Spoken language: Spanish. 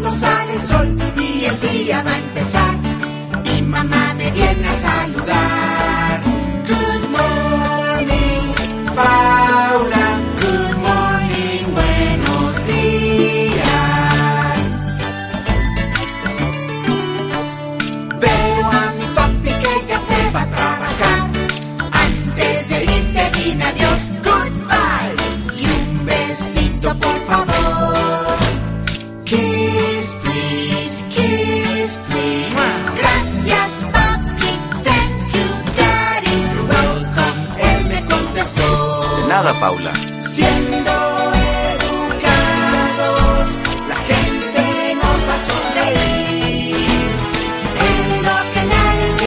cuando sale el sol y el día va a empezar. Mi mamá me viene a saludar. Good morning, Paula. Good morning, buenos días. Veo a mi papi que ya se va a trabajar. Antes de irte dime adiós, goodbye. Y un besito por favor. Kiss, please, kiss, please. Gracias, papi, thank you, daddy. You're welcome, él me contestó. De nada, Paula. Siempre